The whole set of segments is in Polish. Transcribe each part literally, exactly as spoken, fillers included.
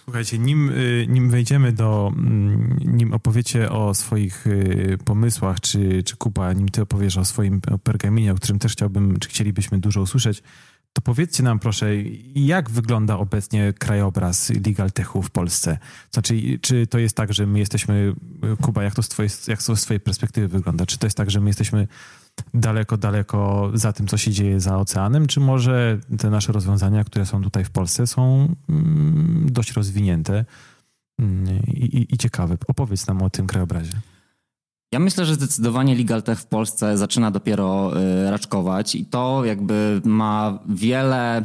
Słuchajcie, nim, nim wejdziemy do, nim opowiecie o swoich pomysłach, czy, czy Kuba, nim ty opowiesz o swoim pergaminie, o którym też chciałbym, czy chcielibyśmy dużo usłyszeć, to powiedzcie nam proszę, jak wygląda obecnie krajobraz legal techu w Polsce? Znaczy, czy to jest tak, że my jesteśmy, Kuba, jak to z twojej, jak to z twojej perspektywy wygląda? Czy to jest tak, że my jesteśmy daleko, daleko za tym, co się dzieje za oceanem, czy może te nasze rozwiązania, które są tutaj w Polsce, są dość rozwinięte i, i, i ciekawe? Opowiedz nam o tym krajobrazie. Ja myślę, że zdecydowanie legal tech w Polsce zaczyna dopiero y, raczkować i to jakby ma wiele,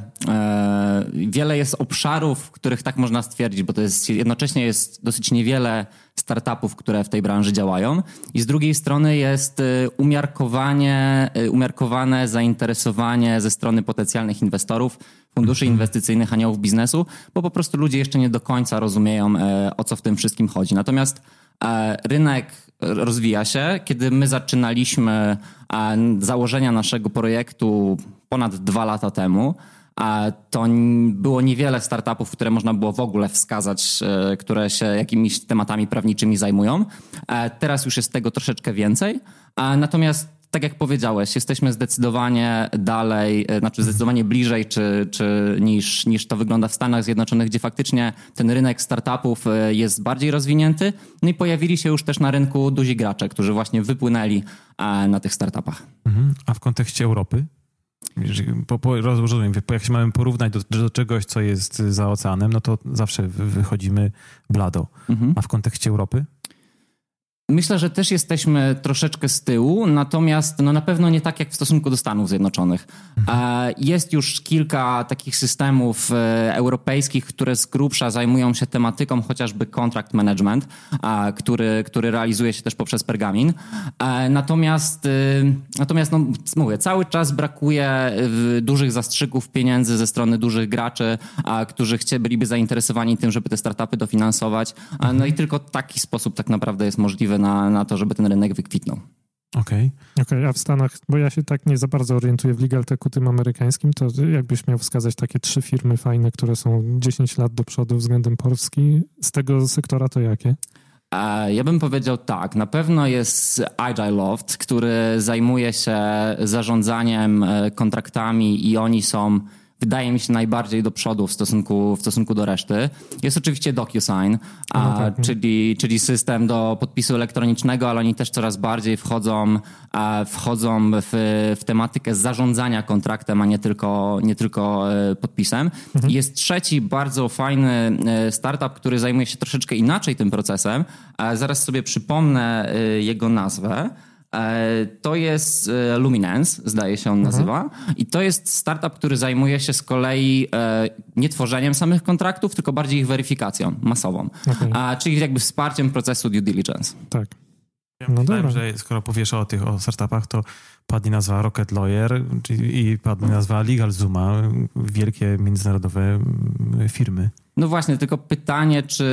y, wiele jest obszarów, w których tak można stwierdzić, bo to jest jednocześnie jest dosyć niewiele startupów, które w tej branży działają i z drugiej strony jest y, umiarkowanie, y, umiarkowane zainteresowanie ze strony potencjalnych inwestorów, funduszy inwestycyjnych, aniołów biznesu, bo po prostu ludzie jeszcze nie do końca rozumieją, y, o co w tym wszystkim chodzi. Natomiast y, rynek rozwija się. Kiedy my zaczynaliśmy założenia naszego projektu ponad dwa lata temu, to było niewiele startupów, które można było w ogóle wskazać, które się jakimiś tematami prawniczymi zajmują. Teraz już jest tego troszeczkę więcej. Natomiast tak jak powiedziałeś, jesteśmy zdecydowanie dalej, znaczy zdecydowanie bliżej czy, czy niż, niż to wygląda w Stanach Zjednoczonych, gdzie faktycznie ten rynek startupów jest bardziej rozwinięty. No i pojawili się już też na rynku duzi gracze, którzy właśnie wypłynęli na tych startupach. Mhm. A w kontekście Europy? Po, po, rozumiem, jak się mamy porównać do, do czegoś, co jest za oceanem, no to zawsze wychodzimy blado. Mhm. A w kontekście Europy? Myślę, że też jesteśmy troszeczkę z tyłu, natomiast no na pewno nie tak jak w stosunku do Stanów Zjednoczonych. Mhm. Jest już kilka takich systemów europejskich, które z grubsza zajmują się tematyką chociażby contract management, który, który realizuje się też poprzez Pergamin. Natomiast, natomiast no, mówię, cały czas brakuje dużych zastrzyków pieniędzy ze strony dużych graczy, którzy byliby zainteresowani tym, żeby te startupy dofinansować. Mhm. No i tylko taki sposób tak naprawdę jest możliwy Na, na to, żeby ten rynek wykwitnął. Okej. Okay. Okej, okay, a w Stanach, bo ja się tak nie za bardzo orientuję w legal techu tym amerykańskim, to jakbyś miał wskazać takie trzy firmy fajne, które są dziesięć lat do przodu względem Polski, z tego sektora to jakie? Ja bym powiedział tak, na pewno jest Agileloft, który zajmuje się zarządzaniem kontraktami i oni są, wydaje mi się, najbardziej do przodu w stosunku, w stosunku do reszty. Jest oczywiście DocuSign, a, no tak, czyli, czyli system do podpisu elektronicznego, ale oni też coraz bardziej wchodzą, a, wchodzą w, w tematykę zarządzania kontraktem, a nie tylko, nie tylko podpisem. Mhm. Jest trzeci bardzo fajny startup, który zajmuje się troszeczkę inaczej tym procesem. Zaraz sobie przypomnę jego nazwę. To jest Luminance, zdaje się on nazywa. Mhm. I to jest startup, który zajmuje się z kolei nie tworzeniem samych kontraktów, tylko bardziej ich weryfikacją masową. Okay. Czyli jakby wsparciem procesu due diligence. Tak. Ja no myślałem, że skoro powiesz o tych o startupach, to padnie nazwa Rocket Lawyer i padnie nazwa LegalZooma, wielkie międzynarodowe firmy. No właśnie, tylko pytanie, czy...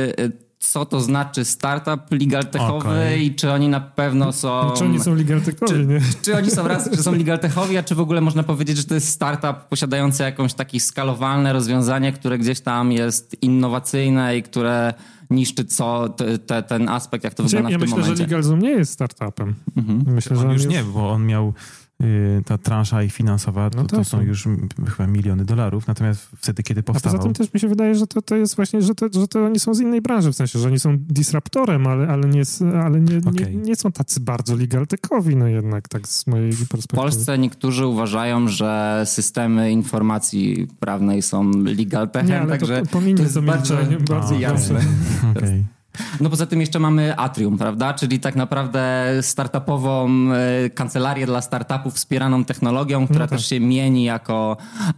co to znaczy startup legal techowy okay. i czy oni na pewno są... Czy oni są legal techowi, czy, nie? Czy oni są raz, czy są legal techowi, a czy w ogóle można powiedzieć, że to jest startup posiadający jakąś takie skalowalne rozwiązanie, które gdzieś tam jest innowacyjne i które niszczy co, te, te, ten aspekt, jak to znaczy, wygląda ja w tym myślę, momencie. Ja myślę, że LegalZoom nie jest startupem. Mhm. Myślę, że on już nie, bo on miał... ta transza ich finansowa, to, no to są już chyba miliony dolarów, natomiast wtedy, kiedy powstawał... A poza tym też mi się wydaje, że to, to jest właśnie, że to, że to oni są z innej branży, w sensie, że oni są disruptorem, ale, ale, nie, ale nie, okay. nie, nie są tacy bardzo legal techowi, no jednak tak z mojej perspektywy. W Polsce niektórzy uważają, że systemy informacji prawnej są legal techem, nie, ale także to, to, to jest bardzo, bardzo jasne. Okay. No poza tym jeszcze mamy Atrium, prawda? Czyli tak naprawdę startupową kancelarię dla startupów wspieraną technologią, która no tak. też się mieni jako,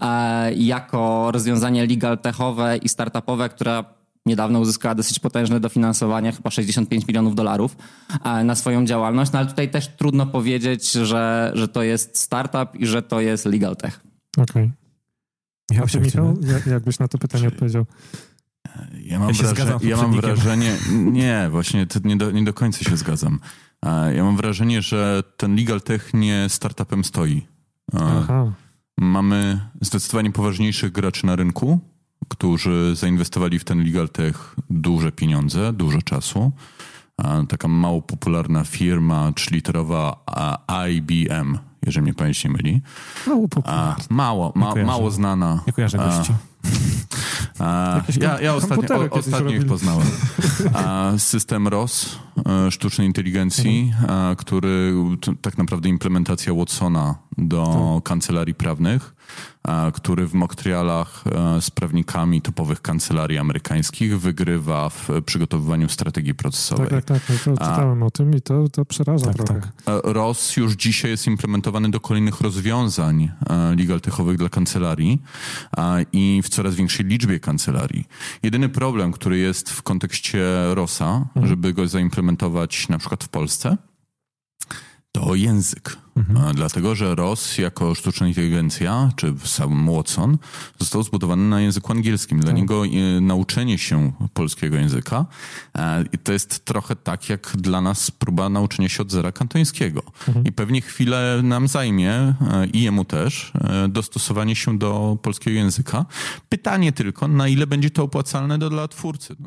jako rozwiązanie legal techowe i startupowe, która niedawno uzyskała dosyć potężne dofinansowanie, chyba sześćdziesiąt pięć milionów dolarów na swoją działalność. No ale tutaj też trudno powiedzieć, że, że to jest startup i że to jest legal tech. Okej. Okay. A Michał, jakbyś na to pytanie odpowiedział? Ja mam, ja wrażenie, ja mam wrażenie, nie, właśnie to nie, do, nie do końca się zgadzam. Ja mam wrażenie, że ten legal tech nie startupem stoi. Aha. Mamy zdecydowanie poważniejszych graczy na rynku, którzy zainwestowali w ten Legal Tech duże pieniądze, dużo czasu. Taka mało popularna firma, trzyliterowa I B M, jeżeli mnie pamięć nie myli. Mało popularna. Mało, ma, mało znana. Nie kojarzę gości. A, ja ja ostatnio, o, ostatnio ich poznałem. A, system R O S, sztucznej inteligencji, mhm. a, który to, tak naprawdę implementacja Watsona do tak. kancelarii prawnych, a, który w mock trialach a, z prawnikami topowych kancelarii amerykańskich wygrywa w przygotowywaniu strategii procesowej. Tak, tak, tak. To czytałem a, o tym i to, to przeraża tak, trochę. Tak. R O S już dzisiaj jest implementowany do kolejnych rozwiązań a, legal techowych dla kancelarii a, i w coraz większej liczbie kancelarii. Jedyny problem, który jest w kontekście R O S-a, mhm. żeby go zaimplementować na przykład w Polsce, to język. Mhm. Dlatego, że R O S jako sztuczna inteligencja, czy sam Watson, został zbudowany na języku angielskim. Dla mhm. niego nauczenie się polskiego języka to jest trochę tak, jak dla nas próba nauczenia się od zera kantońskiego. Mhm. I pewnie chwilę nam zajmie, i jemu też, dostosowanie się do polskiego języka. Pytanie tylko, na ile będzie to opłacalne dla twórcy.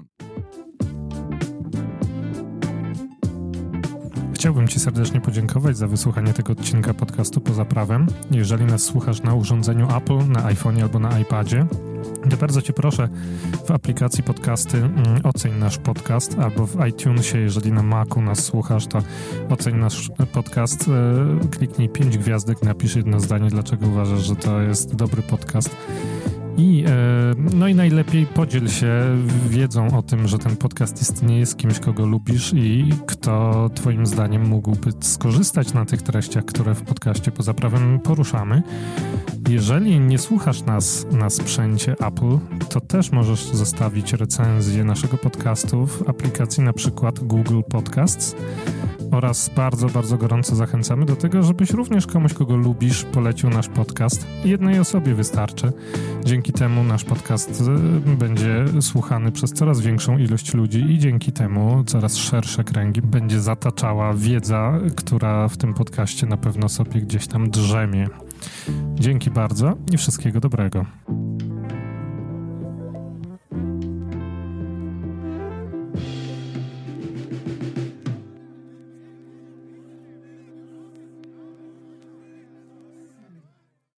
Chciałbym Ci serdecznie podziękować za wysłuchanie tego odcinka podcastu Poza Prawem. Jeżeli nas słuchasz na urządzeniu Apple, na iPhone'ie albo na iPadzie, to bardzo Cię proszę, w aplikacji podcasty mm, oceń nasz podcast, albo w iTunesie, jeżeli na Macu nas słuchasz, to oceń nasz podcast, e, kliknij pięć gwiazdek, napisz jedno zdanie, dlaczego uważasz, że to jest dobry podcast. I, no i najlepiej podziel się wiedzą o tym, że ten podcast istnieje, z kimś, kogo lubisz i kto twoim zdaniem mógłby skorzystać na tych treściach, które w podcaście Poza Prawem poruszamy. Jeżeli nie słuchasz nas na sprzęcie Apple, to też możesz zostawić recenzję naszego podcastu w aplikacji na przykład Google Podcasts. Oraz bardzo, bardzo gorąco zachęcamy do tego, żebyś również komuś, kogo lubisz, polecił nasz podcast. Jednej osobie wystarczy. Dzięki temu nasz podcast będzie słuchany przez coraz większą ilość ludzi i dzięki temu coraz szersze kręgi będzie zataczała wiedza, która w tym podcaście na pewno sobie gdzieś tam drzemie. Dzięki bardzo i wszystkiego dobrego.